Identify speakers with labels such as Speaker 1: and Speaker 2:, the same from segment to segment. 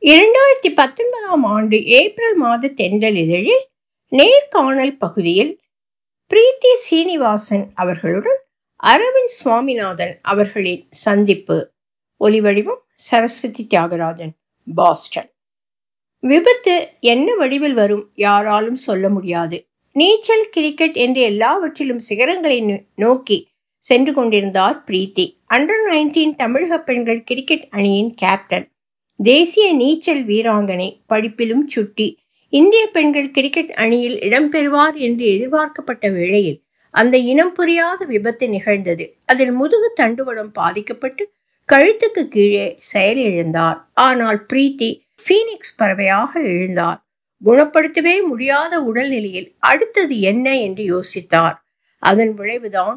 Speaker 1: 2019ஆம் ஆண்டு ஏப்ரல் மாத தென்றல் இதழில் நேர்காணல் பகுதியில் பிரீத்தி சீனிவாசன் அவர்களுடன் அரவிந்த் சுவாமிநாதன் அவர்களின் சந்திப்பு. ஒலிவடிவம் சரஸ்வதி தியாகராஜன், பாஸ்டன். விபத்து என்ன வடிவில் வரும் யாராலும் சொல்ல முடியாது. நீச்சல், கிரிக்கெட் என்று எல்லாவற்றிலும் சிகரங்களை நோக்கி சென்று கொண்டிருந்தார் பிரீத்தி. அண்டர் 19 தமிழக பெண்கள் கிரிக்கெட் அணியின் கேப்டன், தேசிய நீச்சல் வீராங்கனை, படிப்பிலும் சுட்டி. இந்திய பெண்கள் கிரிக்கெட் அணியில் இடம்பெறுவார் என்று எதிர்பார்க்கப்பட்ட வேளையில் அந்த இனம் புரியாத விபத்து நிகழ்ந்தது. அதில் முதுகு தண்டுவடம் பாதிக்கப்பட்டு கழுத்துக்கு கீழே செயலிழந்தார். ஆனால் பிரீத்தி பீனிக்ஸ் பறவையாக எழுந்தார். குணப்படுத்தவே முடியாத உடல்நிலையில் அடுத்தது என்ன என்று யோசித்தார். அதன் விளைவுதான்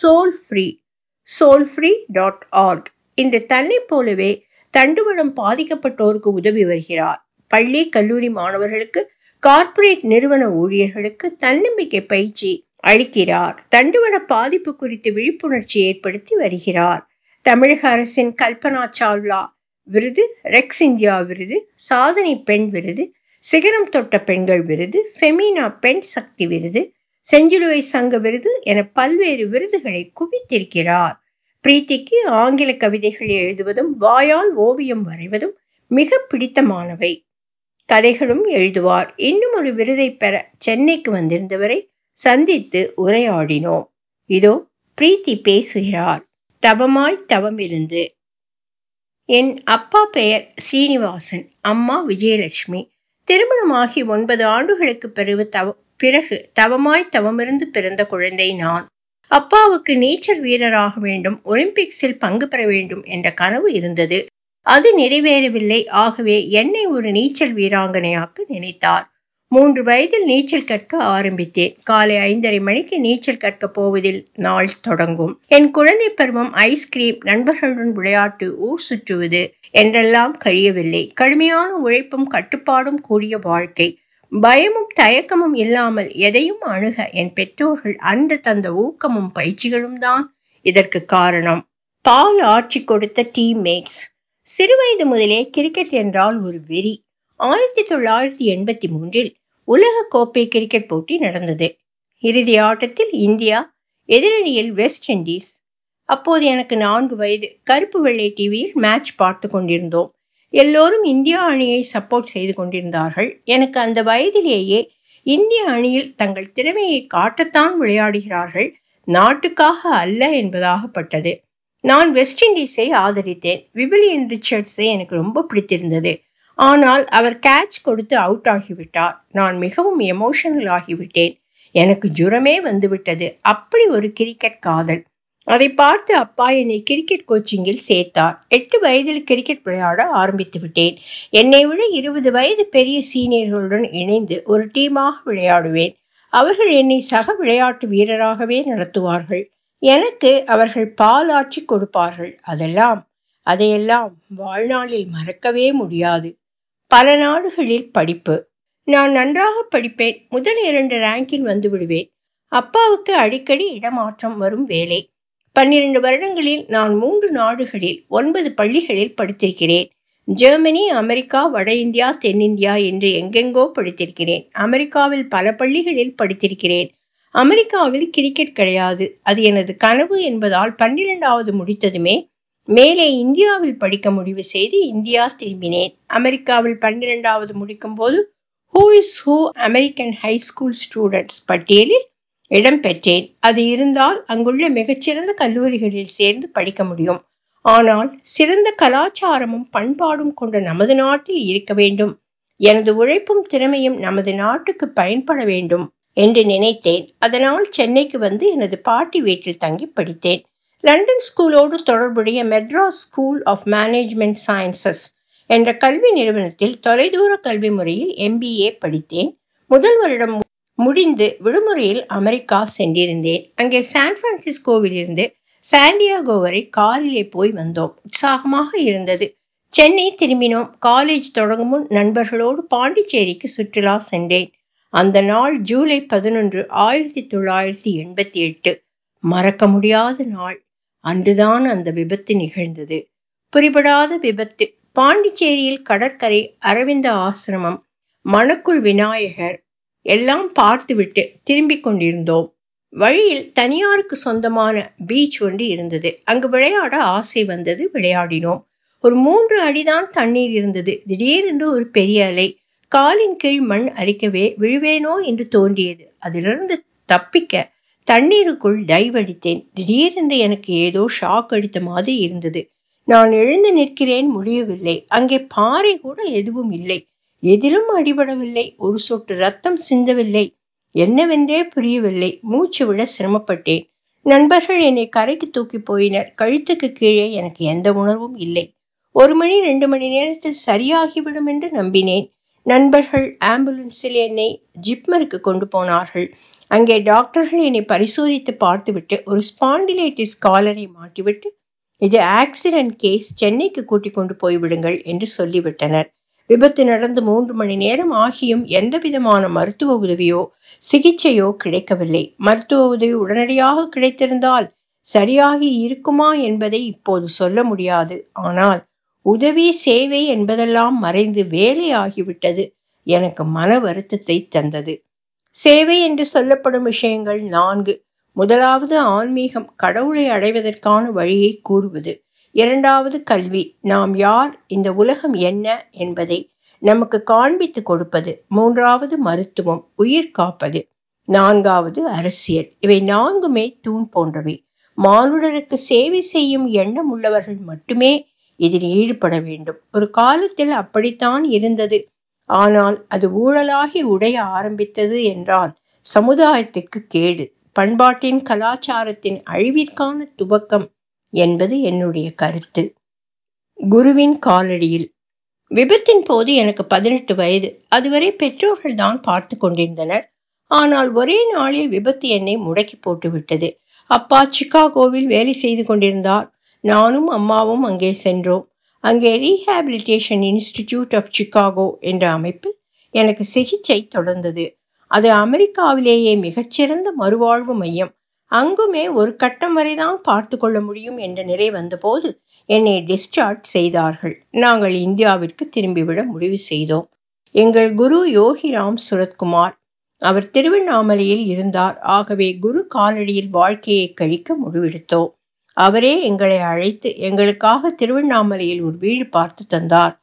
Speaker 1: soulfree.org. இன்று தன்னை போலவே தண்டுவடம் பாதிக்கப்பட்டோருக்கு உதவி வருகிறார். பள்ளி, கல்லூரி மாணவர்களுக்கு, கார்ப்பரேட் நிறுவன ஊழியர்களுக்கு தன்னம்பிக்கை பயிற்சி அளிக்கிறார். தண்டுவட பாதிப்பு குறித்து விழிப்புணர்ச்சி ஏற்படுத்தி வருகிறார். தமிழக அரசின் கல்பனா சாவ்லா விருது, ரெக்ஸ் இந்தியா விருது, சாதனை பெண் விருது, சிகரம் தொட்ட பெண்கள் விருது, ஃபெமினா பெண் சக்தி விருது, செஞ்சிலுவை சங்க விருது என பல்வேறு விருதுகளை குவித்திருக்கிறார். பிரீத்திக்கு ஆங்கில கவிதைகள் எழுதுவதும் வாயால் ஓவியம் வரைவதும் மிக பிடித்தமானவை. கதைகளும் எழுதுவார். இன்னும் ஒரு விருதை பெற சென்னைக்கு வந்திருந்தவரை சந்தித்து உரையாடினோம். இதோ பிரீத்தி பேசுகிறார். தவமாய் தவமிருந்து. என் அப்பா பெயர் சீனிவாசன், அம்மா விஜயலட்சுமி. திருமணமாகி 9 ஆண்டுகளுக்கு பிறகு தவமாய் தவமிருந்து பிறந்த குழந்தை நான். அப்பாவுக்கு நீச்சல் வீரராக வேண்டும், ஒலிம்பிக்ஸில் பங்கு பெற வேண்டும் என்ற கனவு இருந்தது. அது நிறைவேறவில்லை. ஆகவே என்னை ஒரு நீச்சல் வீராங்கனையாக்க நினைத்தார். 3 வயதில் நீச்சல் கற்க ஆரம்பித்தேன். காலை 5:30 மணிக்கு நீச்சல் கற்க போவதில் நாள் தொடங்கும். என் குழந்தை பருவம் ஐஸ்கிரீம், நண்பர்களுடன் விளையாட்டு, ஊர் சுற்றுவது என்றெல்லாம் கழியவில்லை. கடுமையான உழைப்பும் கட்டுப்பாடும் கூடிய வாழ்க்கை. பயமும் தயக்கமும் இல்லாமல் எதையும் அணுக என் பெற்றோர்கள் அன்று தந்த ஊக்கமும் பயிற்சிகளும் தான் இதற்கு காரணம். பால் ஆட்சி கொடுத்த டீம்மேட்ஸ். சிறுவயது முதலே கிரிக்கெட் என்றால் ஒரு வெறி. 1983இல் உலக கோப்பை கிரிக்கெட் போட்டி நடந்தது. இறுதி ஆட்டத்தில் இந்தியா, எதிரணியில் வெஸ்ட் இண்டீஸ். அப்போது எனக்கு 4 வயது. கருப்பு வெள்ளை டிவியில் மேட்ச் பார்த்து கொண்டிருந்தோம். எல்லோரும் இந்தியா அணியை சப்போர்ட் செய்து கொண்டிருந்தார்கள். எனக்கு அந்த வயதிலேயே இந்திய அணியில் தங்கள் திறமையை காட்டத்தான் விளையாடுகிறார்கள், நாட்டுக்காக அல்ல என்பதாகப்பட்டது. நான் வெஸ்ட் இண்டீஸை ஆதரித்தேன். விவிலியன் ரிச்சர்ட்ஸை எனக்கு ரொம்ப பிடித்திருந்தது. ஆனால் அவர் கேட்ச் கொடுத்து அவுட் ஆகிவிட்டார். நான் மிகவும் எமோஷனல் ஆகிவிட்டேன். எனக்கு ஜுரமே வந்துவிட்டது. அப்படி ஒரு கிரிக்கெட் காதல். அதை பார்த்து அப்பா என்னை கிரிக்கெட் கோச்சிங்கில் சேர்த்தார். 8 வயதில் கிரிக்கெட் விளையாட ஆரம்பித்து விட்டேன். என்னை விட 20 வயது பெரிய சீனியர்களுடன் இணைந்து ஒரு டீமாக விளையாடுவேன். அவர்கள் என்னை சக விளையாட்டு வீரராகவே நடத்துவார்கள். எனக்கு அவர்கள் பாலாற்றி கொடுப்பார்கள். அதையெல்லாம் வாழ்நாளில் மறக்கவே முடியாது. பல நாடுகளில் படிப்பு. நான் நன்றாக படிப்பேன். முதல் 2 ரேங்கில் வந்து விடுவேன். அப்பாவுக்கு அடிக்கடி இடமாற்றம் வரும் வேலை. 12 வருடங்களில் நான் 3 நாடுகளில் 9 பள்ளிகளில் படித்திருக்கிறேன். ஜெர்மனி, அமெரிக்கா, வட இந்தியா, தென்னிந்தியா என்று எங்கெங்கோ படித்திருக்கிறேன். அமெரிக்காவில் பல பள்ளிகளில் படித்திருக்கிறேன். அமெரிக்காவில் கிரிக்கெட் கிடையாது. அது எனது கனவு என்பதால் 12வது முடித்ததுமே மேலே இந்தியாவில் படிக்க முடிவு செய்து இந்தியா திரும்பினேன். அமெரிக்காவில் 12வது முடிக்கும் போது who is who American high school students பட்டியலில் இடம் பெற்றேன். அது இருந்தால் அங்குள்ள மிகச்சிறந்த கல்லூரிகளில் சேர்ந்து படிக்க முடியும். ஆனால் சிறந்த கலாச்சாரமும் பண்பாடும் கொண்ட நமது நாட்டில் இருக்க வேண்டும். எனது உழைப்பும் திறமையும் நமது நாட்டுக்கு பயன்பட வேண்டும் என்று நினைத்தேன். அதனால் சென்னைக்கு வந்து எனது பாட்டி வீட்டில் தங்கி படித்தேன். லண்டன் ஸ்கூலோடு தொடர்புடைய Madras school of management sciences என்ற கல்வி நிறுவனத்தில் தொலைதூர கல்வி முறையில் MBA படித்தேன். முதல் வருடம் முடிந்து விடுமுறையில் அமெரிக்கா சென்றிருந்தேன். அங்கே சான் பிரான்சிஸ்கோவில் இருந்து சாண்டியாகோ வரை காரிலே போய் வந்தோம். உற்சாகமாக இருந்தது. சென்னை திரும்பினோம். காலேஜ் தொடங்கும் முன் நண்பர்களோடு பாண்டிச்சேரிக்கு சுற்றுலா சென்றேன். அந்த நாள் ஜூலை 11, 1988. மறக்க முடியாத நாள். அன்றுதான் அந்த விபத்து நிகழ்ந்தது. புரிபடாத விபத்து. பாண்டிச்சேரியில் கடற்கரை, அரவிந்த ஆசிரமம், மணக்குள் விநாயகர் எல்லாம் பார்த்துவிட்டு திரும்பிக் கொண்டிருந்தோம். வழியில் தனியாருக்கு சொந்தமான பீச் ஒன்று இருந்தது. அங்கு விளையாட ஆசை வந்தது. விளையாடினோம். ஒரு 3 அடிதான் தண்ணீர் இருந்தது. திடீரென்று ஒரு பெரிய அலை. காலின் கீழ் மண் அரிக்கவே விழுவேனோ என்று தோன்றியது. அதிலிருந்து தப்பிக்க தண்ணீருக்குள் டைவ் அடித்தேன். திடீரென்று எனக்கு ஏதோ ஷாக் அடித்த மாதிரி இருந்தது. நான் எழுந்து நிற்கிறேன், முடியவில்லை. அங்கே பாறை கூட எதுவும் இல்லை. எதிலும் அடிபடவில்லை. ஒரு சொட்டு ரத்தம் சிந்தவில்லை. என்னவென்றே புரியவில்லை. மூச்சு விட சிரமப்பட்டேன். நண்பர்கள் என்னை கரைக்கு தூக்கி போயினர். கழுத்துக்கு கீழே எனக்கு எந்த உணர்வும் இல்லை. 1 மணி 2 மணி நேரத்தில் சரியாகிவிடும் என்று நம்பினேன். நண்பர்கள் ஆம்புலன்ஸில் என்னை ஜிப்மருக்கு கொண்டு போனார்கள். அங்கே டாக்டர்கள் என்னை பரிசோதித்து பார்த்துவிட்டு ஒரு ஸ்பாண்டிலைட்டிஸ் காலரை மாட்டிவிட்டு, இது ஆக்சிடென்ட் கேஸ், சென்னைக்கு கூட்டிக் கொண்டு போய்விடுங்கள் என்று சொல்லிவிட்டனர். விபத்து நடந்து 3 மணி நேரம் ஆகியும் எந்த விதமான மருத்துவ உதவியோ சிகிச்சையோ கிடைக்கவில்லை. மருத்துவ உதவி உடனடியாக கிடைத்திருந்தால் சரியாகி இருக்குமா என்பதை இப்போது சொல்ல முடியாது. ஆனால் உதவி, சேவை என்பதெல்லாம் மறைந்து வேலை ஆகிவிட்டது. எனக்கு மன வருத்தத்தை தந்தது. சேவை என்று சொல்லப்படும் விஷயங்கள் 4. முதலாவது ஆன்மீகம், கடவுளை அடைவதற்கான வழியை கூறுவது. 2வது கல்வி, நாம் யார், இந்த உலகம் என்ன என்பதை நமக்கு காண்பித்து கொடுப்பது. 3வது மருத்துவம், உயிர் காப்பது. 4வது அரசியல். இவை 4மே தூண் போன்றவை. மானுடருக்கு சேவை செய்யும் எண்ணம் உள்ளவர்கள் மட்டுமே இதில் ஈடுபட வேண்டும். ஒரு காலத்தில் அப்படித்தான் இருந்தது. ஆனால் அது ஊழலாகி உடைய ஆரம்பித்தது என்றால் சமுதாயத்திற்கு கேடு, பண்பாட்டின் கலாச்சாரத்தின் அழிவிற்கான துவக்கம் என்பது என்னுடைய கருத்து. குருவின் காலடியில். விபத்தின் போது எனக்கு 18 வயது. அதுவரை பெற்றோர்கள் தான் பார்த்து கொண்டிருந்தனர். ஆனால் ஒரே நாளில் விபத்து என்னை முடக்கி போட்டுவிட்டது. அப்பா சிகாகோவில் வேலை செய்து கொண்டிருந்தார். நானும் அம்மாவும் அங்கே சென்றோம். அங்கே ரீஹாபிலிட்டேஷன் இன்ஸ்டிடியூட் ஆஃப் சிகாகோ என்ற அமைப்பில் எனக்கு சிகிச்சை தொடர்ந்தது. அது அமெரிக்காவிலேயே மிகச்சிறந்த மறுவாழ்வு மையம். அங்குமே ஒரு கட்டம் வரைதான் பார்த்து கொள்ள முடியும் என்ற நிலை வந்தபோது என்னை டிஸ்சார்ஜ் செய்தார்கள். நாங்கள் இந்தியாவிற்கு திரும்பிவிட முடிவு செய்தோம். எங்கள் குரு யோகிராம் சுரத்குமார். அவர் திருவண்ணாமலையில் இருந்தார். ஆகவே குரு காலடியில் வாழ்க்கையை கழிக்க முடிவெடுத்தோம். அவரே எங்களை அழைத்து எங்களுக்காக திருவண்ணாமலையில் ஒரு வீடு பார்த்து தந்தார்.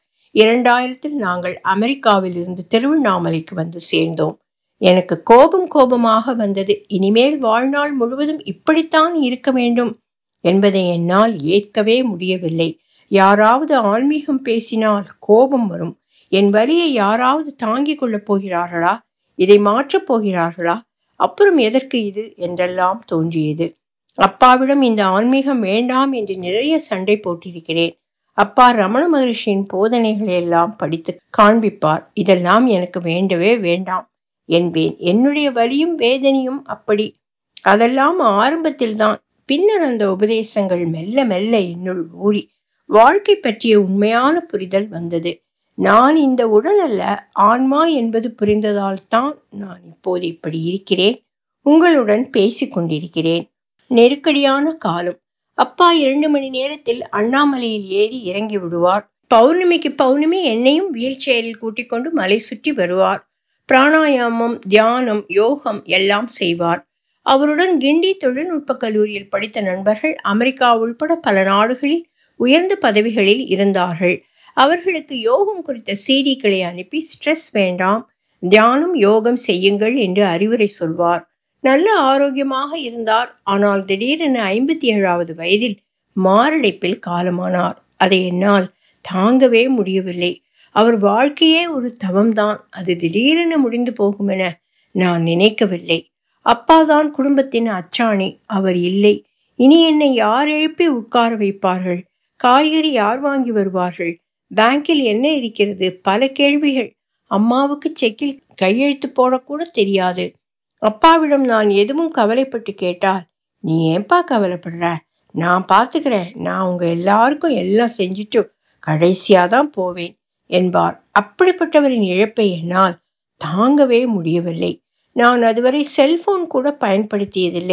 Speaker 1: 2000 நாங்கள் அமெரிக்காவில் இருந்து திருவண்ணாமலைக்கு வந்து சேர்ந்தோம். எனக்கு கோபமாக வந்தது. இனிமேல் வாழ்நாள் முழுவதும் இப்படித்தான் இருக்க வேண்டும் என்பதை என்னால் ஏற்கவே முடியவில்லை. யாராவது ஆன்மீகம் பேசினால் கோபம் வரும். என் வலியை யாராவது தாங்கிக் கொள்ளப் போகிறார்களா? இதை மாற்றப் போகிறார்களா? அப்புறம் எதற்கு இது என்றெல்லாம் தோன்றியது. அப்பாவிடம் இந்த ஆன்மீகம் வேண்டாம் என்று நிறைய சண்டை போட்டிருக்கிறேன். அப்பா ரமண மகரிஷியின் போதனைகளை எல்லாம் படித்து காண்பிப்பார். இதெல்லாம் எனக்கு வேண்டவே வேண்டாம் என்பேன். என்னுடைய வலியும் வேதனையும் அப்படி. அதெல்லாம் ஆரம்பத்தில்தான். பின்னர் அந்த உபதேசங்கள் மெல்ல மெல்ல என்னுள் ஊறி வாழ்க்கை பற்றிய உண்மையான புரிதல் வந்தது. நான் இந்த உடல் அல்ல, ஆன்மா என்பது புரிந்ததால் தான் நான் இப்போது இப்படி இருக்கிறேன். உங்களுடன் பேசிக் கொண்டிருக்கிறேன். நெருக்கடியான காலம். அப்பா 2 மணி நேரத்தில் அண்ணாமலையில் ஏறி இறங்கி விடுவார். பௌர்ணமிக்கு பௌர்ணமி என்னையும் வீல் சேரில் கூட்டிக் கொண்டு மலை சுற்றி வருவார். பிராணாயாமம், தியானம், யோகம் எல்லாம் செய்வார். அவருடன் கிண்டி தொழில்நுட்ப கல்லூரியில் படித்த நண்பர்கள் அமெரிக்கா உள்பட பல நாடுகளில் உயர்ந்த பதவிகளில் இருந்தார்கள். அவர்களுக்கு யோகம் குறித்த சிடிக்களை அனுப்பி ஸ்ட்ரெஸ் வேண்டாம், தியானம் யோகம் செய்யுங்கள் என்று அறிவுரை சொல்வார். நல்ல ஆரோக்கியமாக இருந்தார். ஆனால் திடீரென 57வது வயதில் மாரடைப்பில் காலமானார். அதை என்னால் தாங்கவே முடியவில்லை. அவர் வாழ்க்கையே ஒரு தவம்தான். அது திடீரென முடிந்து போகும் என நான் நினைக்கவில்லை. அப்பாதான் குடும்பத்தின் அச்சாணி. அவர் இல்லை. இனி என்னை யார் எழுப்பி உட்கார வைப்பார்கள்? காய்கறி யார் வாங்கி வருவார்கள்? பேங்கில் என்ன இருக்கிறது? பல கேள்விகள். அம்மாவுக்கு செக்கில் கையெழுத்து போடக்கூட தெரியாது. அப்பாவிடம் நான் எதுவும் கவலைப்பட்டு கேட்டால், நீ ஏன்பா கவலைப்படுற? நான் பார்த்துக்கிறேன். நான் உங்க எல்லாருக்கும் எல்லாம் செஞ்சுட்டு கடைசியாதான் போவேன் என்பார். அப்படிப்பட்டவரின் இழப்பை என்னால் தாங்கவே முடியவில்லை. நான் அதுவரை செல்போன் கூட பயன்படுத்தியதில்லை.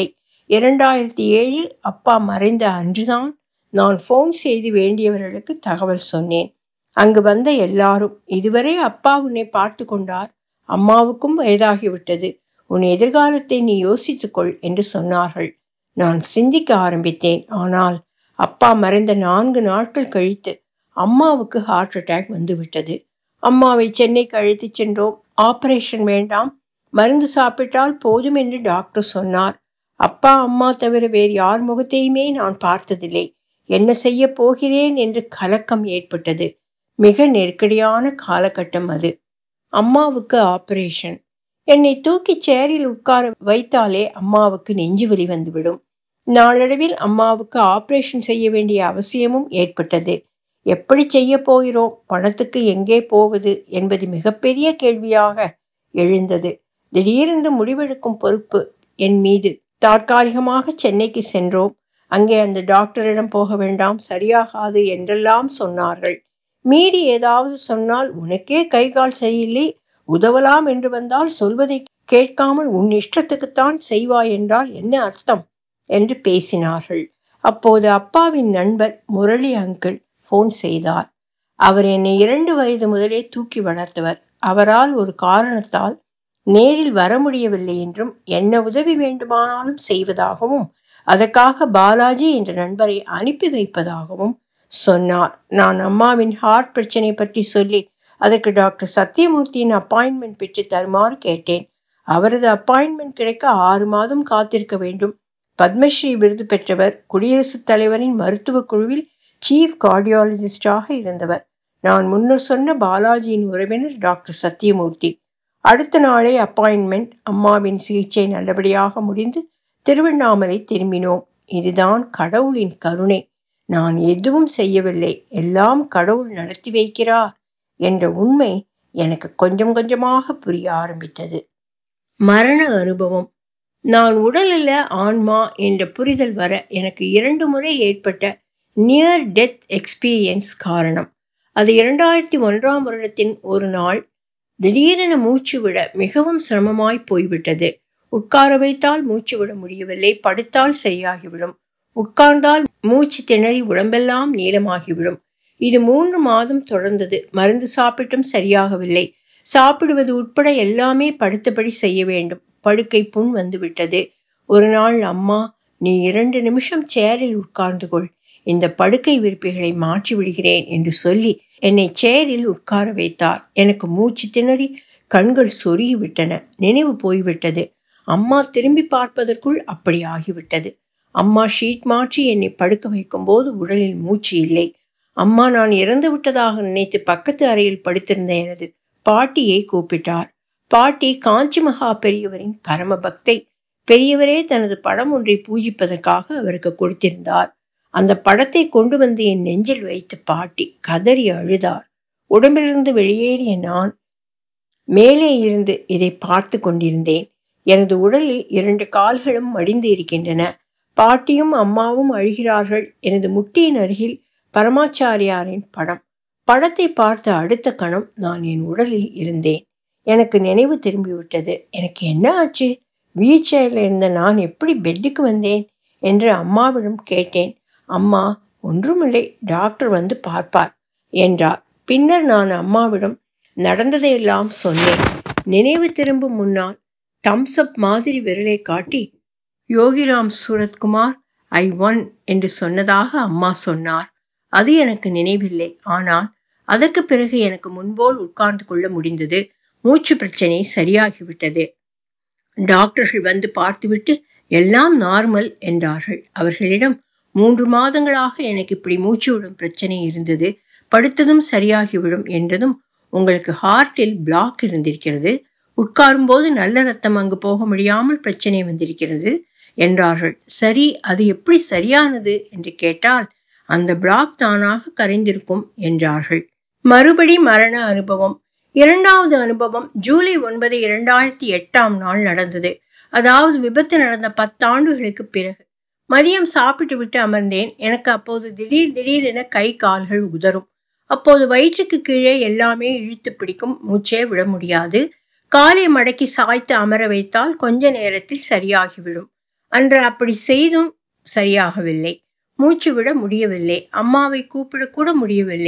Speaker 1: 2007 அப்பா மறைந்த அன்றுதான் நான் போன் செய்து வேண்டியவர்களுக்கு தகவல் சொன்னேன். அங்கு வந்த எல்லாரும், இதுவரை அப்பா உன்னை பார்த்து கொண்டார், அம்மாவுக்கும் வயதாகிவிட்டது, உன் எதிர்காலத்தை நீ யோசித்துக்கொள் என்று சொன்னார்கள். நான் சிந்திக்க ஆரம்பித்தேன். ஆனால் அப்பா மறைந்த 4 நாட்கள் கழித்து அம்மாவுக்கு ஹார்ட் அட்டாக் வந்துவிட்டது. அம்மாவை சென்னைக்கு அழைத்துச் சென்றோம். ஆபரேஷன் வேண்டாம், மருந்து சாப்பிட்டால் போதும் என்று டாக்டர் சொன்னார். அப்பா அம்மா தவிர வேறு யார் முகத்தையுமே நான் பார்த்ததில்லை. என்ன செய்ய போகிறேன் என்று கலக்கம் ஏற்பட்டது. மிக நெருக்கடியான காலகட்டம் அது. அம்மாவுக்கு ஆபரேஷன். என்னை தூக்கி சேரில் உட்கார வைத்தாலே அம்மாவுக்கு நெஞ்சுவலி வந்துவிடும். நாளடைவில் அம்மாவுக்கு ஆபரேஷன் செய்ய வேண்டிய அவசியமும் ஏற்பட்டது. எப்படி செய்ய போகிறோம், பணத்துக்கு எங்கே போவது என்பது மிகப்பெரிய கேள்வியாக எழுந்தது. திடீரென்று முடிவெடுக்கும் பொறுப்பு என் மீது. தற்காலிகமாக சென்னைக்கு சென்றோம். அங்கே அந்த டாக்டரிடம் போக வேண்டாம், சரியாகாது என்றெல்லாம் சொன்னார்கள். மீறி ஏதாவது சொன்னால், உனக்கே கை கால் சரியில்லை, உதவலாம் என்று வந்தால் சொல்வதை கேட்காமல் உன் இஷ்டத்துக்குத்தான் செய்வாய் என்றால் என்ன அர்த்தம் என்று பேசினார்கள். அப்போது அப்பாவின் நண்பர் முரளி அங்கிள் போன் செய்தார். அவர் என்னை 2 வயது முதலே தூக்கி வளர்த்தவர். அவரால் ஒரு காரணத்தால் நேரில் வர முடியவில்லை என்றும், என்ன உதவி வேண்டுமானாலும் செய்வதாகவும், அதற்காக பாலாஜி என்ற நண்பரை அனுப்பி வைப்பதாகவும் சொன்னார். நான் அம்மாவின் ஹார்ட் பிரச்சனை பற்றி சொல்லி அதற்கு டாக்டர் சத்தியமூர்த்தியின் அப்பாயின்மெண்ட் பெற்று தருமாறு கேட்டேன். அவரது அப்பாயின்மெண்ட் கிடைக்க 6 மாதம் காத்திருக்க வேண்டும். பத்மஸ்ரீ விருது பெற்றவர், குடியரசுத் தலைவரின் மருத்துவ குழுவில் சீஃப் கார்டியாலஜிஸ்டாக இருந்தவர். நான் முன்னர் சொன்ன பாலாஜியின் உறவினர் டாக்டர் சத்தியமூர்த்தி. அடுத்த நாளே அப்பாயின்மெண்ட். அம்மாவின் சிகிச்சை நல்லபடியாக முடிந்து திருவண்ணாமலை திரும்பினோம். இதுதான் கடவுளின் கருணை. நான் எதுவும் செய்யவில்லை, எல்லாம் கடவுள் நடத்தி வைக்கிறார் என்ற உண்மை எனக்கு கொஞ்சம் கொஞ்சமாக புரிய ஆரம்பித்தது. மரண அனுபவம். நான் உடல் அல்ல ஆன்மா என்ற புரிதல் வர எனக்கு 2 முறை ஏற்பட்ட நியர் டெத் எக்ஸ்பீரியன்ஸ் காரணம். அது 2001ஆம் வருடத்தின் ஒரு நாள். திடீரென மூச்சு விட மிகவும் சிரமமாய் போய்விட்டது. உட்கார வைத்தால் மூச்சு விட முடியவில்லை. படுத்தால் சரியாகிவிடும். உட்கார்ந்தால் மூச்சு திணறி உடம்பெல்லாம் நீளமாகிவிடும். இது 3 மாதம் தொடர்ந்தது. மருந்து சாப்பிட்டும் சரியாகவில்லை. சாப்பிடுவது உட்பட எல்லாமே படுத்தபடி செய்ய வேண்டும். படுக்கை புண் வந்துவிட்டது. ஒரு நாள் அம்மா, நீ 2 நிமிஷம் சேரில் உட்கார்ந்து கொள், இந்த படுக்கை விரிப்புகளை மாற்றி விடுகிறேன் என்று சொல்லி என்னை சேரில் உட்கார வைத்தார். எனக்கு மூச்சு திணறி கண்கள் சொருகிவிட்டன. நினைவு போய்விட்டது. அம்மா திரும்பி பார்ப்பதற்குள் அப்படி ஆகிவிட்டது. அம்மா ஷீட் மாற்றி என்னை படுக்க வைக்கும் போது உடலில் மூச்சு இல்லை. அம்மா நான் இறந்து விட்டதாக நினைத்து பக்கத்து அறையில் படுத்திருந்த எனது பாட்டியை கூப்பிட்டார். பாட்டி காஞ்சி மகா பெரியவரின் பரம பக்தை. பெரியவரே தனது படம் ஒன்றை பூஜிப்பதற்காக அவருக்கு கொடுத்திருந்தார். அந்த படத்தை கொண்டு வந்து என் நெஞ்சில் வைத்து பாட்டி கதறி அழுதார். உடம்பிலிருந்து வெளியேறிய நான் மேலே இருந்து இதை பார்த்து கொண்டிருந்தேன். எனது உடலில் 2 கால்களும் மடிந்து இருக்கின்றன. பாட்டியும் அம்மாவும் அழுகிறார்கள். எனது முட்டியின் அருகில் பரமாச்சாரியாரின் படம். படத்தை பார்த்த அடுத்த கணம் நான் என் உடலில் இருந்தேன். எனக்கு நினைவு திரும்பிவிட்டது. எனக்கு என்ன ஆச்சு? வீல் சேரில் இருந்த நான் எப்படி பெட்டுக்கு வந்தேன் என்று அம்மாவிடம் கேட்டேன். அம்மா, ஒன்றுமில்லை, டாக்டர் வந்து பார்ப்பார் என்றார். பின்னர் நான் அம்மாவிடம் நடந்ததையெல்லாம் சொன்னேன். நினைவு திரும்பும் முன்னால் தம்ஸ் அப் மாதிரி விரலை காட்டி, யோகிராம் சூரத்குமார் ஐ ஒன் என்று சொன்னதாக அம்மா சொன்னார். அது எனக்கு நினைவில்லை. ஆனால் அதற்கு பிறகு எனக்கு முன்போல் உட்கார்ந்து கொள்ள முடிந்தது. மூச்சு பிரச்சனை சரியாகிவிட்டது. டாக்டர்கள் வந்து பார்த்துவிட்டு எல்லாம் நார்மல் என்றார்கள். அவர்களிடம் 3 மாதங்களாக எனக்கு இப்படி மூச்சு விடும் பிரச்சனை இருந்தது, படுத்ததும் சரியாகிவிடும் என்றதும், உங்களுக்கு ஹார்ட்டில் பிளாக் இருந்திருக்கிறது, உட்காரும் போது நல்ல ரத்தம் அங்கு போக முடியாமல் பிரச்சனை வந்திருக்கிறது என்றார்கள். சரி, அது எப்படி சரியானது என்று கேட்டால், அந்த பிளாக் தானாக கரைந்திருக்கும் என்றார்கள். மறுபடி மரண அனுபவம். 2வது அனுபவம் ஜூலை 9, 2008ஆம் நாள் நடந்தது. அதாவது விபத்து நடந்த 10 ஆண்டுகளுக்கு பிறகு. மதியம் சாப்பிட்டு விட்டு அமர்ந்தேன். எனக்கு அப்போது திடீரென கை கால்கள் உதறும். அப்போது வயிற்றுக்கு கீழே எல்லாமே இழுத்து பிடிக்கும். மூச்சே விட முடியாது. காலை மடக்கி சாய்த்து அமர வைத்தால் கொஞ்ச நேரத்தில் சரியாகிவிடும். அன்று அப்படி செய்தும் சரியாகவில்லை. மூச்சு விட முடியவில்லை. அம்மாவை கூப்பிடக்கூட முடியவில்லை.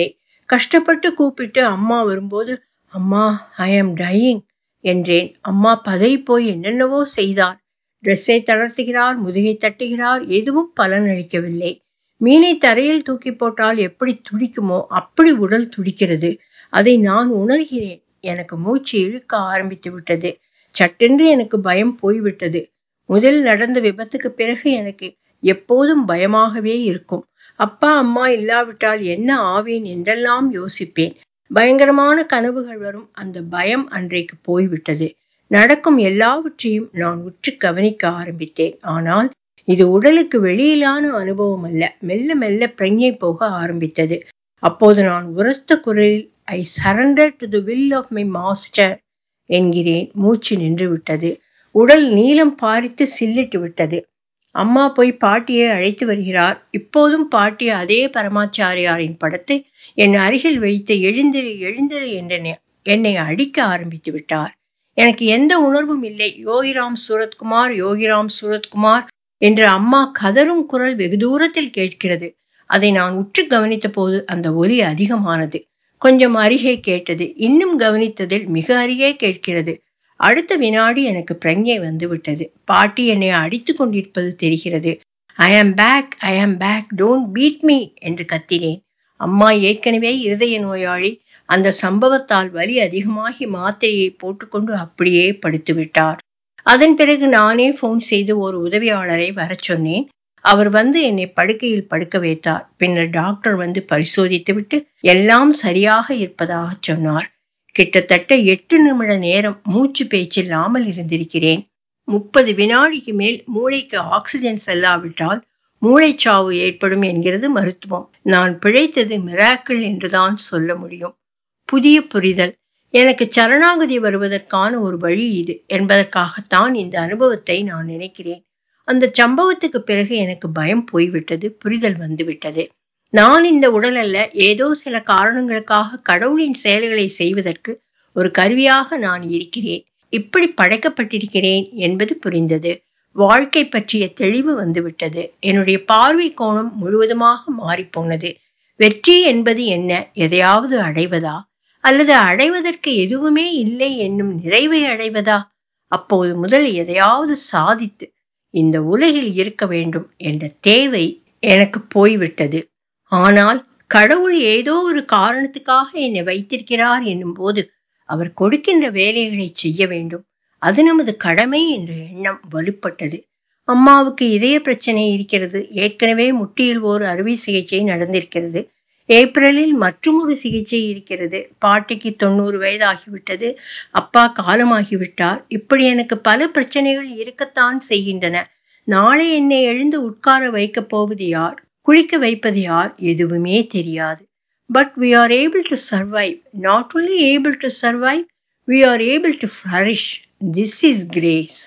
Speaker 1: கஷ்டப்பட்டு கூப்பிட்டு அம்மா வரும்போது, அம்மா, ஐ ஆம் டையிங் என்றேன். அம்மா பதறி போய் என்னென்னவோ செய்தார். ட்ரெஸ்ஸை தளர்த்துகிறார், முதுகை தட்டுகிறார், எதுவும் பலனளிக்கவில்லை. மீனை தரையில் தூக்கி போட்டால் எப்படி துடிக்குமோ அப்படி உடல் துடிக்கிறது. அதை நான் உணர்கிறேன். எனக்கு மூச்சு இழுக்க ஆரம்பித்து விட்டது. சட்டென்று எனக்கு பயம் போய்விட்டது. முதல் நடந்த விபத்துக்கு பிறகு எனக்கு எப்போதும் பயமாகவே இருக்கும். அப்பா அம்மா இல்லாவிட்டால் என்ன ஆவேன் என்றெல்லாம் யோசிப்பேன். பயங்கரமான கனவுகள் வரும். அந்த பயம் அன்றைக்கு போய்விட்டது. நடக்கும் எல்லாவற்றையும் நான் உற்று கவனிக்க ஆரம்பித்தேன். ஆனால் இது உடலுக்கு வெளியிலான அனுபவம் அல்ல. மெல்ல மெல்ல பிரஞ்ஞை போக ஆரம்பித்தது. அப்போது நான் உரத்த குரலில், I surrender to the will of my master என்கிறேன். மூச்சு நின்று விட்டது. உடல் நீளம் பாரித்து சில்லிட்டு விட்டது. அம்மா போய் பாட்டியை அழைத்து வருகிறார். இப்போதும் பாட்டி அதே பரமாச்சாரியாரின் படத்தை என் அருகில் வைத்து எழுந்திரு எழுந்திரு என்று என்னை அடிக்க ஆரம்பித்து விட்டார். எனக்கு எந்த உணர்வும் இல்லை. யோகிராம் சூரத்குமார், யோகிராம் சூரத்குமார் என்று அம்மா கதரும் குரல் வெகு தூரத்தில் கேட்கிறது. அதை நான் உற்று கவனித்த போது அந்த ஒலி அதிகமானது. கொஞ்சம் அருகே கேட்டது. இன்னும் கவனித்ததில் மிக அருகே கேட்கிறது. அடுத்த வினாடி எனக்கு பிரஞ்ஞை வந்துவிட்டது. பாட்டி என்னை அடித்து கொண்டிருப்பது தெரிகிறது. ஐ ஆம் பேக், ஐ ஆம் பேக், டோன்ட் பீட் மீ என்று கத்தினேன். அம்மா ஏற்கனவே இருதய நோயாளி. அந்த சம்பவத்தால் வலி அதிகமாகி மாத்திரையை போட்டுக்கொண்டு அப்படியே படுத்து விட்டார். அதன் பிறகு நானே போன் செய்து ஒரு உதவியாளரை வர சொன்னேன். அவர் வந்து என்னை படுக்கையில் படுக்க வைத்தார். பின்னர் டாக்டர் வந்து பரிசோதித்து விட்டு எல்லாம் சரியாக இருப்பதாக சொன்னார். கிட்டத்தட்ட 8 நிமிட நேரம் மூச்சு பேச்சில்லாமல் இருந்திருக்கிறேன். 30 வினாடிக்கு மேல் மூளைக்கு ஆக்சிஜன் செல்லாவிட்டால் மூளைச்சாவு ஏற்படும் என்கிறது மருத்துவம். நான் பிழைத்தது மிராக்கிள் என்றுதான் சொல்ல முடியும். புதிய புரிதல். எனக்கு சரணாகதி வருவதற்கான ஒரு வழி இது என்பதற்காகத்தான் இந்த அனுபவத்தை நான் நினைக்கிறேன். அந்த சம்பவத்துக்கு பிறகு எனக்கு பயம் போய்விட்டது. புரிதல் வந்துவிட்டது. நான் இந்த உடல் அல்ல. ஏதோ சில காரணங்களுக்காக கடவுளின் செயல்களை செய்வதற்கு ஒரு கருவியாக நான் இருக்கிறேன். இப்படி படைக்கப்பட்டிருக்கிறேன் என்பது புரிந்தது. வாழ்க்கை பற்றிய தெளிவு வந்துவிட்டது. என்னுடைய பார்வை கோணம் முழுவதுமாக மாறிப்போனது. வெற்றி என்பது என்ன? எதையாவது அடைவதா? அல்லது அடைவதற்கு எதுவுமே இல்லை என்னும் நிறைவை அடைவதா? அப்போது முதல் எதையாவது சாதித்து இந்த உலகில் இருக்க வேண்டும் என்ற தேவை எனக்கு போய்விட்டது. ஆனால் கடவுள் ஏதோ ஒரு காரணத்துக்காக என்னை வைத்திருக்கிறார் என்னும் போது அவர் கொடுக்கின்ற வேலைகளை செய்ய வேண்டும். அது நமது கடமை என்ற எண்ணம் வலுப்பட்டது. அம்மாவுக்கு இதய பிரச்சனை இருக்கிறது. ஏற்கனவே முட்டியில் ஒரு அறுவை சிகிச்சை நடந்திருக்கிறது. ஏப்ரலில் மற்றொரு சிகிச்சை இருக்கிறது. பாட்டிக்கு 90 வயதாகிவிட்டது. அப்பா காலமாகிவிட்டார். இப்படி எனக்கு பல பிரச்சனைகள் இருக்கத்தான் செய்கின்றன. நாளை என்னை எழுந்து உட்கார வைக்கப் போவது யார்? குளிக்க வைப்பது யார்? எதுவுமே தெரியாது. But we are able to survive. Not only able to survive, we are able to flourish. This is grace.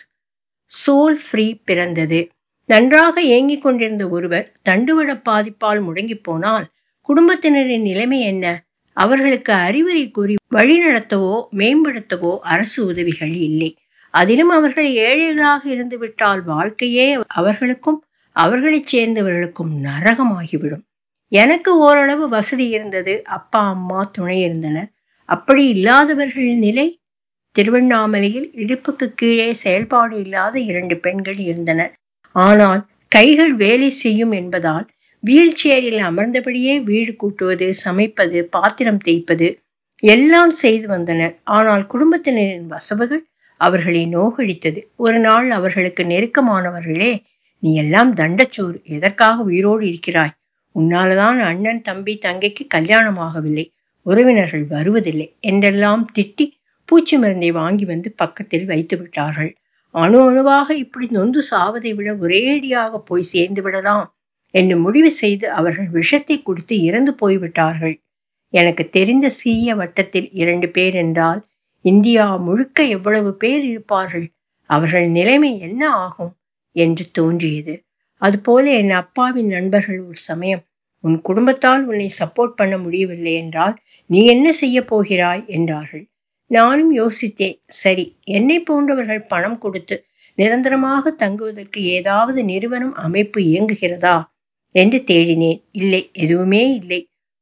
Speaker 1: Soul free பிறந்தது. நன்றாக இயங்கிக் கொண்டிருந்த ஒருவர் தண்டுவட பாதிப்பால் முடங்கி போனால் குடும்பத்தினரின் நிலைமை என்ன? அவர்களுக்கு அறிவுரை கூறி வழிநடத்தவோ மேம்படுத்தவோ அரசு உதவிகள் இல்லை. அதிலும் அவர்கள் ஏழைகளாக இருந்து விட்டால் வாழ்க்கையே அவர்களுக்கும் அவர்களைச் சேர்ந்தவர்களுக்கும் நரகமாகிவிடும். எனக்கு ஓரளவு வசதி இருந்தது. அப்பா அம்மா துணை இருந்தனர். அப்படி இல்லாதவர்கள் நிலை? திருவண்ணாமலையில் இடுப்புக்கு கீழே செயல்பாடு இல்லாத 2 பெண்கள் இருந்தனர். ஆனால் கைகள் வேலை செய்யும் என்பதால் வீல் சேரில் அமர்ந்தபடியே வீடு கூட்டுவது, சமைப்பது, பாத்திரம் தேய்ப்பது எல்லாம் செய்து வந்தனர். ஆனால் குடும்பத்தினரின் வசவுகள் அவர்களை நோகடித்தது. ஒரு நாள் அவர்களுக்கு நெருக்கமானவர்களே, நீ எல்லாம் தண்டச்சோறு, எதற்காக உயிரோடு இருக்கிறாய்? உன்னால்தான் அண்ணன் தம்பி தங்கைக்கு கல்யாணமாகவில்லை, உறவினர்கள் வருவதில்லை என்றெல்லாம் திட்டி பூச்சி மருந்தை வாங்கி வந்து பக்கத்தில் வைத்து விட்டார்கள். அணு அணுவாக இப்படி நொந்து சாவதை விட ஒரேடியாக போய் சேர்ந்து விடலாம் என்று முடிவு செய்து அவர்கள் விஷத்தை குடித்து இறந்து போய்விட்டார்கள். எனக்கு தெரிந்த சிறிய வட்டத்தில் 2 பேர் என்றால் இந்தியா முழுக்க எவ்வளவு பேர் இருப்பார்கள்? அவர்கள் நிலைமை என்ன ஆகும் என்று தோன்றியது. அதுபோல என் அப்பாவின் நண்பர்கள் ஒரு சமயம், உன் குடும்பத்தால் உன்னை சப்போர்ட் பண்ண முடியவில்லை என்றால் நீ என்ன செய்ய போகிறாய் என்றார்கள். நானும் யோசித்தேன். சரி, என்னை போன்றவர்கள் பணம் கொடுத்து நிரந்தரமாக தங்குவதற்கு ஏதாவது நிறுவனம் அமைப்பு இயங்குகிறதா என்று தேடினேன். இல்லை, எதுவுமே இல்லை.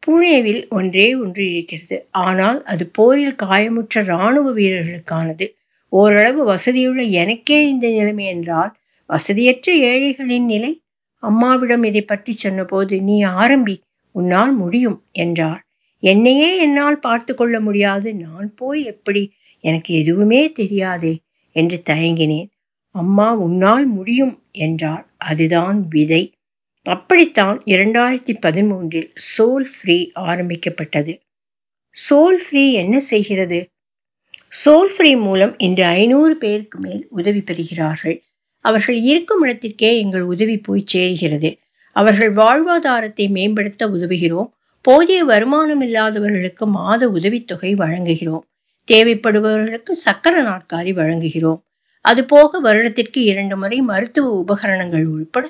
Speaker 1: புனேவில் ஒன்றே ஒன்று இருக்கிறது. ஆனால் அது போரில் காயமுற்ற இராணுவ வீரர்களுக்கானது. ஓரளவு வசதியுள்ள எனக்கே இந்த நிலைமை என்றால் வசதியற்ற ஏழைகளின் நிலை. அம்மாவிடம் இதை பற்றி சொன்னபோது, நீ ஆரம்பி, உன்னால் முடியும் என்றார். என்னையே என்னால் பார்த்து கொள்ள முடியாது, நான் போய் எப்படி? எனக்கு எதுவுமே தெரியாதே என்று தயங்கினேன். அம்மா உன்னால் முடியும் என்றார். அதுதான் விதை. அப்படித்தான் 2013 சோல் ஃப்ரீ ஆரம்பிக்கப்பட்டது. சோல் ஃப்ரீ என்ன செய்கிறது? சோல் ஃப்ரீ மூலம் இன்று 500 பேருக்கு மேல் உதவி பெறுகிறார்கள். அவர்கள் இருக்கும் இடத்திற்கே எங்கள் உதவி போய் சேருகிறது. அவர்கள் வாழ்வாதாரத்தை மேம்படுத்த உதவுகிறோம். போதிய வருமானம் இல்லாதவர்களுக்கு மாத உதவித்தொகை வழங்குகிறோம். தேவைப்படுபவர்களுக்கு சக்கர நாற்காலி வழங்குகிறோம். அதுபோக வருடத்திற்கு 2 முறை மருத்துவ உபகரணங்கள் உட்பட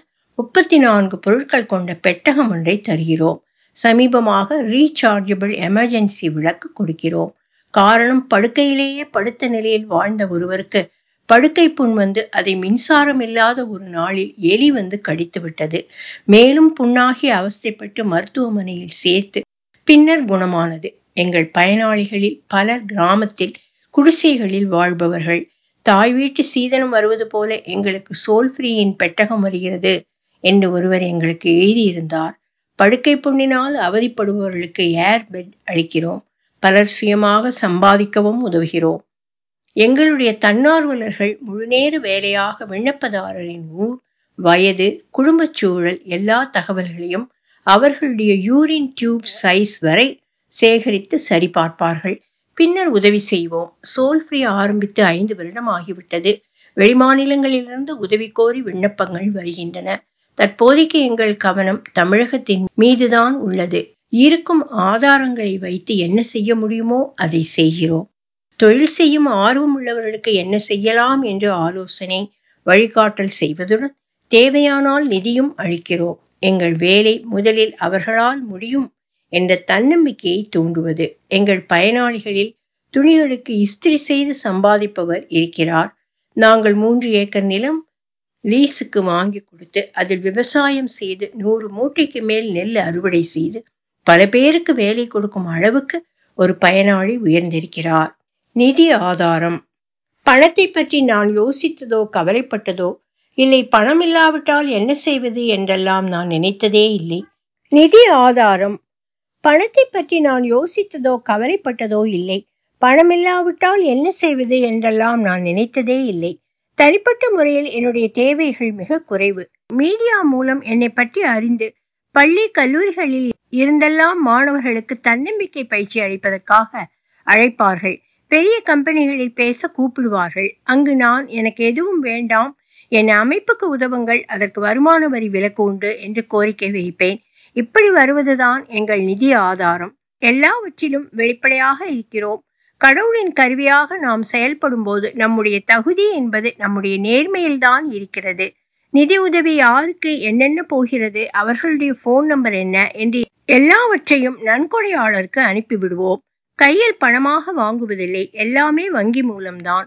Speaker 1: 34 பொருட்கள் கொண்ட பெட்டகம் ஒன்றை தருகிறோம். சமீபமாக ரீசார்ஜபிள் எமர்ஜென்சி விளக்கு கொடுக்கிறோம். காரணம், படுக்கையிலேயே படுத்த நிலையில் வாழ்ந்த ஒருவருக்கு படுக்கை புண் வந்து அதை மின்சாரம் இல்லாத ஒரு நாளில் எலி வந்து கடித்து விட்டது. மேலும் புண்ணாகி அவஸ்தைப்பட்டு மருத்துவமனையில் சேர்த்து பின்னர் குணமானது. எங்கள் பயனாளிகளில் பலர் கிராமத்தில் குடிசைகளில் வாழ்பவர்கள். தாய் வீட்டு சீதனம் வருவது போல எங்களுக்கு சோல் ஃப்ரீயின் பெட்டகம் வருகிறது என்று ஒருவர் எங்களுக்கு எழுதியிருந்தார். படுக்கை புண்ணினால் அவதிப்படுபவர்களுக்கு ஏர் பெட் அளிக்கிறோம். பலர் சுயமாக சம்பாதிக்கவும் உதவுகிறோம். எங்களுடைய தன்னார்வலர்கள் முழுநேர வேலையாக விண்ணப்பதாரரின் ஊர், வயது, குடும்பச் சூழல் எல்லா தகவல்களையும் அவர்களுடைய யூரின் டியூப் சைஸ் வரை சேகரித்து சரிபார்ப்பார்கள். பின்னர் உதவி செய்வோம். சோல் ஃப்ரீ ஆரம்பித்து 5 வருடம் ஆகிவிட்டது. வெளிமாநிலங்களிலிருந்து உதவி கோரி விண்ணப்பங்கள் வருகின்றன. தற்போதைக்கு எங்கள் கவனம் தமிழகத்தின் மீதுதான் உள்ளது. இருக்கும் ஆதாரங்களை வைத்து என்ன செய்ய முடியுமோ அதை செய்கிறோம். தொழில் செய்யும் ஆர்வம் உள்ளவர்களுக்கு என்ன செய்யலாம் என்று ஆலோசனை, வழிகாட்டல் செய்வதுடன் தேவையானால் நிதியும் அளிக்கிறோம். எங்கள் வேலை முதலில் அவர்களால் முடியும் என்ற தன்னம்பிக்கையை தூண்டுவது. எங்கள் பயனாளிகளில் துணிகளுக்கு இஸ்திரி செய்து சம்பாதிப்பவர் இருக்கிறார். நாங்கள் 3 ஏக்கர் நிலம் லீஸுக்கு வாங்கி கொடுத்து அதில் விவசாயம் செய்து 100 மூட்டைக்கு மேல் நெல் அறுவடை செய்து பல பேருக்கு வேலை கொடுக்கும் அளவுக்கு ஒரு பயனாளி உயர்ந்திருக்கிறார். நிதி ஆதாரம். பணத்தை பற்றி நான் யோசித்ததோ கவலைப்பட்டதோ இல்லை. பணம் இல்லாவிட்டால் என்ன செய்வது என்றெல்லாம் நான் நினைத்ததே இல்லை. நிதி ஆதாரம். பணத்தை பற்றி நான் யோசித்ததோ கவலைப்பட்டதோ இல்லை. பணமில்லாவிட்டால் என்ன செய்வது என்றெல்லாம் நான் நினைத்ததே இல்லை. தனிப்பட்ட முறையில் என்னுடைய தேவைகள் மிக குறைவு. மீடியா மூலம் என்னை பற்றி அறிந்து பள்ளி கல்லூரிகளில் இருந்தெல்லாம் மாணவர்களுக்கு தன்னம்பிக்கை பயிற்சி அளிப்பதற்காக அழைப்பார்கள். பெரிய கம்பெனிகளில் பேச கூப்பிடுவார்கள். அங்கு நான் எனக்கு எதுவும் வேண்டாம், என் அமைப்புக்கு உதவுங்கள், அதற்கு வருமான வரி விலக்கு உண்டு என்று கோரிக்கை வைப்பேன். இப்படி வருவதுதான் எங்கள் நிதி ஆதாரம். எல்லாவற்றிலும் வெளிப்படையாக இருக்கிறோம். கடவுளின் கருவியாக நாம் செயல்படும் போது நம்முடைய தகுதி என்பது நம்முடைய நேர்மையில்தான் இருக்கிறது. நிதி உதவி யாருக்கு என்னென்ன போகிறது, அவர்களுடைய போன் நம்பர் என்ன என்று எல்லாவற்றையும் நன்கொடையாளருக்கு அனுப்பிவிடுவோம். கையில் பணமாக வாங்குவதில்லை. எல்லாமே வங்கி மூலம்தான்.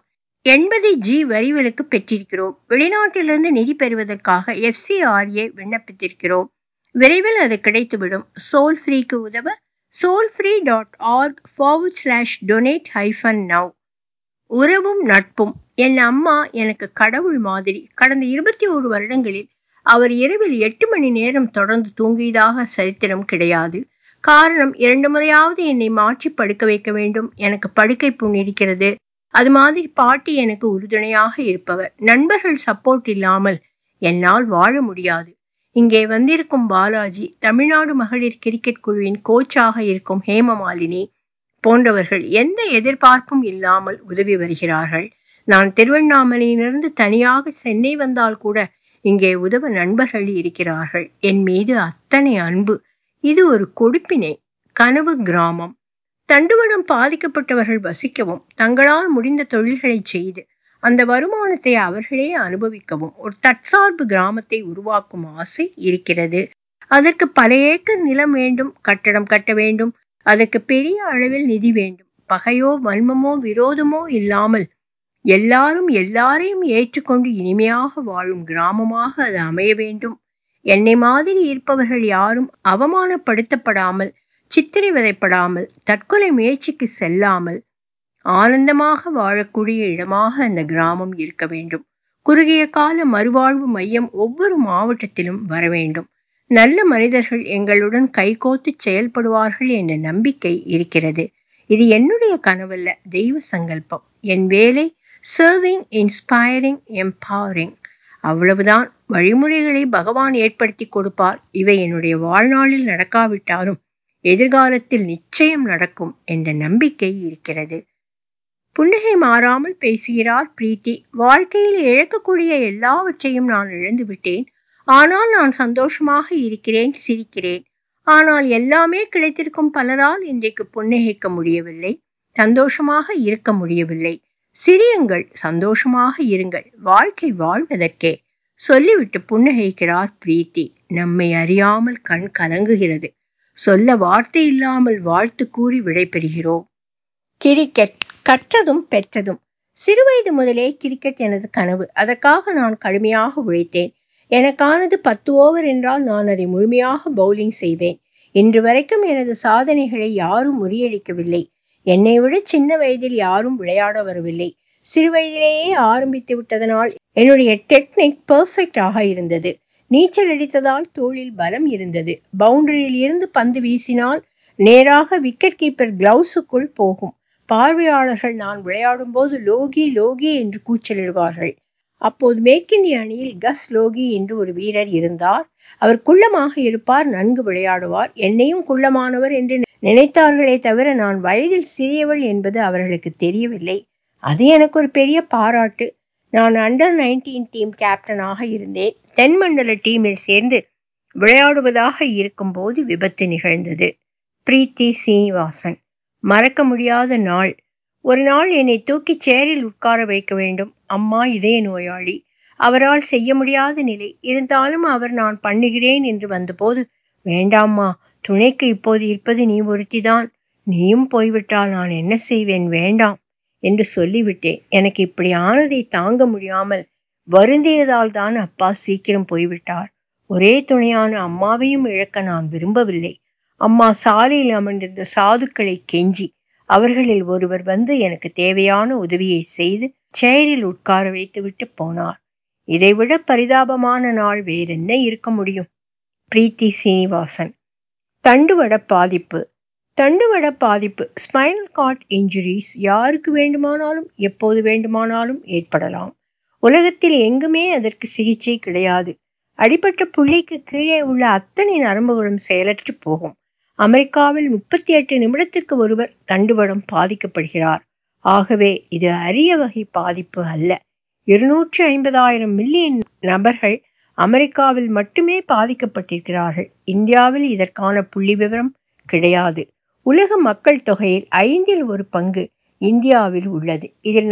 Speaker 1: 80G வரி விலக்கு பெற்றிருக்கிறோம். வெளிநாட்டிலிருந்து நிதி பெறுவதற்காக FCRA விண்ணப்பித்திருக்கிறோம். விரைவில் அது கிடைத்துவிடும். சோல் ஃப்ரீக்கு உதவ soulfree.org/donate-now. உறவும் நட்பும். என் அம்மா எனக்கு கடவுள் மாதிரி. கடந்த 21 வருடங்களில் அவர் இரவில் 8 மணி நேரம் தொடர்ந்து தூங்கியதாக சரித்திரம் கிடையாது. காரணம், 2 முறையாவது என்னை மாற்றி படுக்க வைக்க வேண்டும். எனக்கு படுக்கை புண் இருக்கிறது. அது மாதிரி பாட்டி எனக்கு உறுதுணையாக இருப்பவர். நண்பர்கள் சப்போர்ட் இல்லாமல் என்னால் வாழ முடியாது. இங்கே வந்திருக்கும் பாலாஜி, தமிழ்நாடு மகளிர் கிரிக்கெட் குழுவின் கோச்சாக இருக்கும் ஹேமமாலினி போன்றவர்கள் எந்த எதிர்பார்ப்பும் இல்லாமல் உதவி வருகிறார்கள். நான் திருவண்ணாமலையிலிருந்து தனியாக சென்னை வந்தால் கூட இங்கே உதவ நண்பர்கள் இருக்கிறார்கள். என் மீது அத்தனை அன்பு. இது ஒரு கொடுப்பினை. கனவு கிராமம். தண்டுவடம் பாதிக்கப்பட்டவர்கள் வசிக்கவும், தங்களால் முடிந்த தொழில்களை செய்து அந்த வருமானத்தை அவர்களே அனுபவிக்கவும் ஒரு தற்சார்பு கிராமத்தை உருவாக்கும் ஆசை இருக்கிறது. அதற்கு பல ஏக்கர் நிலம் வேண்டும். கட்டடம் கட்ட வேண்டும். அதற்கு பெரிய அளவில் நிதி வேண்டும். பகையோ வன்மமோ விரோதமோ இல்லாமல் எல்லாரும் எல்லாரையும் ஏற்றுக்கொண்டு இனிமையாக வாழும் கிராமமாக அது அமைய வேண்டும். என்னை மாதிரி இருப்பவர்கள் யாரும் அவமானப்படுத்தப்படாமல் சித்திரவதைப்படாமல், தற்கொலை முயற்சிக்கு செல்லாமல் ஆனந்தமாக வாழக்கூடிய இடமாக அந்த கிராமம் இருக்க வேண்டும். குறுகிய கால மறுவாழ்வு மையம் ஒவ்வொரு மாவட்டத்திலும் வர வேண்டும். நல்ல மனிதர்கள் எங்களுடன் கைகோத்து செயல்படுவார்கள் என்ற நம்பிக்கை இருக்கிறது. இது என்னுடைய கனவல்ல, தெய்வ சங்கல்பம். என் வேலை சர்விங், இன்ஸ்பைரிங், எம்பவரிங். அவ்வளவுதான். வழிமுறைகளை பகவான் ஏற்படுத்தி கொடுப்பார். இவை என்னுடைய வாழ்நாளில் நடக்காவிட்டாலும் எதிர்காலத்தில் நிச்சயம் நடக்கும் என்ற நம்பிக்கை இருக்கிறது. புன்னகை மாறாமல் பேசுகிறார் பிரீத்தி. வாழ்க்கையில் இழக்கக்கூடிய எல்லாவற்றையும் நான் இழந்து விட்டேன். ஆனால் நான் சந்தோஷமாக இருக்கிறேன், சிரிக்கிறேன். ஆனால் எல்லாமே கிடைத்திருக்கும் பலரால் இன்றைக்கு புன்னகைக்க முடியவில்லை, சந்தோஷமாக இருக்க முடியவில்லை. சிரியுங்கள், சந்தோஷமாக இருங்கள், வாழ்க்கை வாழ்வதற்கே சொல்லிவிட்டு புன்னகைக்கிறார் பிரீத்தி. நம்மை அறியாமல் கண் கலங்குகிறது. சொல்ல வார்த்தை இல்லாமல் வாழ்த்து கூறி விடைபெறுகிறோம். கிரிக்கெட் கற்றதும் பெற்றதும். சிறுவயது முதலே கிரிக்கெட் எனது கனவு. அதற்காக நான் கடுமையாக உழைத்தேன். எனக்கானது 10 ஓவர் என்றால் நான் அதை முழுமையாக பவுலிங் செய்வேன். இன்று வரைக்கும் எனது சாதனைகளை யாரும் முறியடிக்கவில்லை. என்னை விட சின்ன வயதில் யாரும் விளையாட வரவில்லை. சிறுவயதிலேயே ஆரம்பித்து விட்டதனால் என்னுடைய டெக்னிக் பெர்ஃபெக்ட் ஆக இருந்தது. நீச்சல் அடித்ததால் தோளில் பலம் இருந்தது. பவுண்டரியில் இருந்து பந்து வீசினால் நேராக விக்கெட் கீப்பர் கிளவுஸுக்குள் போகும். பார்வையாளர்கள் நான் விளையாடும் போது லோகி லோகி என்று கூச்சலிடுவார்கள். அப்போது மேற்கிந்திய அணியில் கஸ் லோகி என்று ஒரு வீரர் இருந்தார். அவர் குள்ளமாக இருப்பார், நன்கு விளையாடுவார். என்னையும் குள்ளமானவர் என்று நினைத்தார்களே தவிர நான் வயதில் சிறியவள் என்பது அவர்களுக்கு தெரியவில்லை. அது எனக்கு ஒரு பெரிய பாராட்டு. நான் அண்டர் 19 டீம் கேப்டனாக இருந்தேன். தென்மண்டல டீமில் சேர்ந்து விளையாடுவதாக இருக்கும் போது விபத்து நிகழ்ந்தது. பிரீத்தி சீனிவாசன். மறக்க முடியாத நாள். ஒரு நாள் என்னை தூக்கி சேரில் உட்கார வைக்க வேண்டும். அம்மா இதய நோயாளி, அவரால் செய்ய முடியாத நிலை. இருந்தாலும் அவர் நான் பண்ணுகிறேன் என்று வந்தபோது, வேண்டாம்மா, துணைக்கு இப்போது இருப்பது நீ ஒருத்திதான். நீயும் போய்விட்டால் நான் என்ன செய்வேன், வேண்டாம் என்று சொல்லிவிட்டேன். எனக்கு இப்படி ஆனதை தாங்க முடியாமல் வருந்தியதால் தான் அப்பா சீக்கிரம் போய்விட்டார். ஒரே துணையான அம்மாவையும் இழக்க நான் விரும்பவில்லை. அம்மா சாலையில் அமர்ந்திருந்த சாதுக்களை கெஞ்சி அவர்களில் ஒருவர் வந்து எனக்கு தேவையான உதவியை செய்து சேரில் உட்கார வைத்துவிட்டு போனார். இதைவிட பரிதாபமான நாள் வேறென்ன இருக்க முடியும்? பிரீத்தி சீனிவாசன். தண்டுவட பாதிப்பு. தண்டுவட பாதிப்பு, ஸ்பைனல் கார்ட் இன்ஜுரிஸ் யாருக்கு வேண்டுமானாலும் எப்போது வேண்டுமானாலும் ஏற்படலாம். உலகத்தில் எங்குமே அதற்கு சிகிச்சை கிடையாது. அடிப்பட்ட புள்ளிக்கு கீழே உள்ள அத்தனை நரம்புகளும் செயலற்று போகும். அமெரிக்காவில் 38 நிமிடத்திற்கு ஒருவர் தண்டுவடம் பாதிக்கப்படுகிறார். ஆகவே இது அரிய வகை பாதிப்பு அல்ல. 250,000 மில்லியன் நபர்கள் அமெரிக்காவில் மட்டுமே பாதிக்கப்பட்டிருக்கிறார்கள். இந்தியாவில் இதற்கான புள்ளி விவரம் கிடையாது. உலக மக்கள் தொகையில் 1/5 பங்கு இந்தியாவில் உள்ளது. இதில்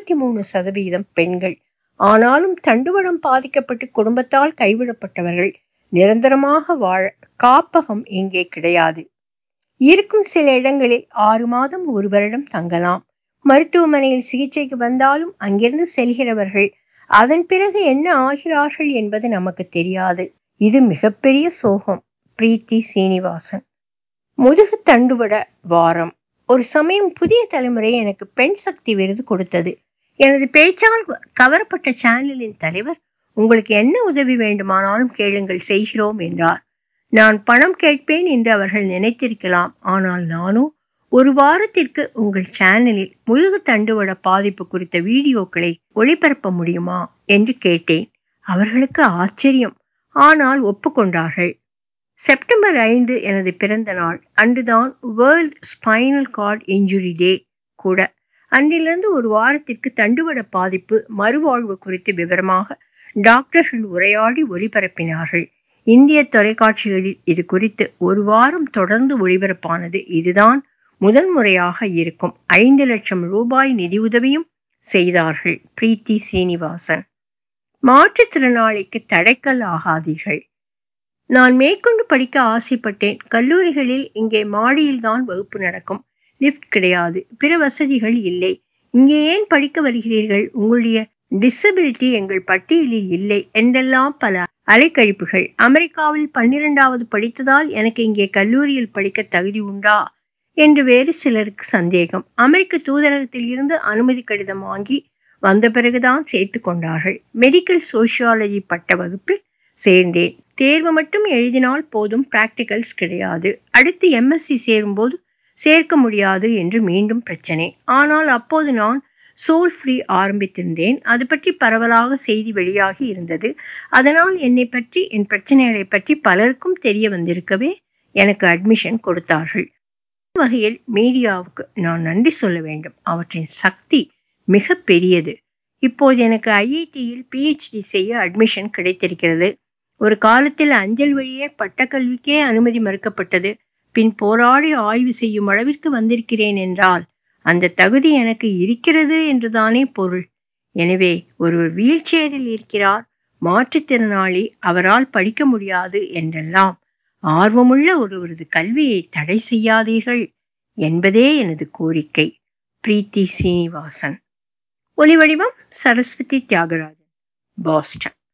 Speaker 1: 43% பெண்கள். ஆனாலும் தண்டுவடம் பாதிக்கப்பட்டு குடும்பத்தால் கைவிடப்பட்டவர்கள் நிரந்தரமாக வாழ காப்பகம் இங்கே கிடையாது. இருக்கும் சில இடங்களில் 6 மாதம் 1 வருடம் தங்கலாம். மருத்துவமனையில் சிகிச்சைக்கு வந்தாலும் அங்கிருந்து செல்கிறவர்கள் அதன் பிறகு என்ன ஆகிறார்கள் என்பது நமக்கு தெரியாது. இது மிகப்பெரிய சோகம். பிரீத்தி சீனிவாசன். முதுகு தண்டுவட வாரம். ஒரு சமயம் புதிய தலைமுறை எனக்கு பெண் சக்தி விருது கொடுத்தது. எனது பேச்சால் கவரப்பட்ட சேனலின் தலைவர், உங்களுக்கு என்ன உதவி வேண்டுமானாலும் கேளுங்கள், செய்கிறோம் என்றார். நான் பணம் கேட்பேன் என்று அவர்கள் நினைத்திருக்கலாம். ஆனால் நானோ, 1 வாரத்திற்கு உங்கள் சேனலில் முதுகு தண்டுவட பாதிப்பு குறித்த வீடியோக்களை ஒளிபரப்ப முடியுமா என்று கேட்டேன். அவர்களுக்கு ஆச்சரியம். ஆனால் ஒப்புக்கொண்டார்கள். செப்டம்பர் 5 எனது பிறந்த நாள். அன்றுதான் world spinal cord injury day கூட. அன்றிலிருந்து 1 வாரத்திற்கு தண்டுவட பாதிப்பு மறுவாழ்வு குறித்து விவரமாக டாக்டர்கள் உரையாடி ஒளிபரப்பினார்கள். இந்திய தொலைக்காட்சிகளில் இது குறித்து 1 வாரம் தொடர்ந்து ஒளிபரப்பானது. இதுதான் முதல் முறையாக இருக்கும். 5 லட்சம் ரூபாய் நிதியுதவியும் செய்தார்கள். பிரீத்தி சீனிவாசன். மாற்றுத்திறனாளிக்கு தடைக்கல் ஆகாதீர்கள். நான் மேற்கொண்டு படிக்க ஆசைப்பட்டேன். கல்லூரிகளில் இங்கே மாடியில்தான் வகுப்பு நடக்கும். லிஃப்ட் கிடையாது, பிற வசதிகள் இல்லை. இங்கே ஏன் படிக்க வருகிறீர்கள்? உங்களுடைய டிசபிலிட்டி எங்கள் பட்டியலில் இல்லை என்றெல்லாம் பல அலைக்கழிப்புகள். அமெரிக்காவில் 12வது படித்ததால் எனக்கு இங்கே கல்லூரியில் படிக்க தகுதி உண்டா என்று வேறு சிலருக்கு சந்தேகம். அமெரிக்க தூதரகத்தில் இருந்து அனுமதி கடிதம் வாங்கி வந்த பிறகுதான் சேர்த்து கொண்டார்கள். மெடிக்கல் சோசியாலஜி பட்ட வகுப்பில் சேர்ந்தேன். தேர்வு மட்டும் எழுதினால் போதும், பிராக்டிகல்ஸ் கிடையாது. அடுத்து எம்எஸ்சி சேரும்போது சேர்க்க முடியாது என்று மீண்டும் பிரச்சனை. ஆனால் அப்போது நான் சோல் ஃப்ரீ ஆரம்பித்திருந்தேன். அது பற்றி பரவலாக செய்தி வெளியாகி இருந்தது. அதனால் என்னை பற்றி, என் பிரச்சனைகளை பற்றி பலருக்கும் தெரிய வந்திருக்கவே எனக்கு அட்மிஷன் கொடுத்தார்கள். வகையில் மீடியாவுக்கு நான் நன்றி சொல்ல வேண்டும். அவற்றின் சக்தி மிக பெரியது. இப்போது எனக்கு ஐஐடியில் PhD செய்ய அட்மிஷன் கிடைத்திருக்கிறது. ஒரு காலத்தில் அஞ்சல் வழியே பட்டக்கல்விக்கே அனுமதி மறுக்கப்பட்டது. பின் போராடி ஆய்வு செய்யும் அளவிற்கு வந்திருக்கிறேன் என்றால் அந்த தகுதி எனக்கு இருக்கிறது என்றுதானே பொருள். எனவே ஒருவர் வீல் சேரில் இருக்கிறார், மாற்றுத்திறனாளி, அவரால் படிக்க முடியாது என்றெல்லாம் ஆர்வமுள்ள ஒருவரது கல்வியை தடை செய்யாதீர்கள் என்பதே எனது கோரிக்கை. பிரீத்தி சீனிவாசன். ஒலிவடிவம் சரஸ்வதி தியாகராஜன், பாஸ்டன்.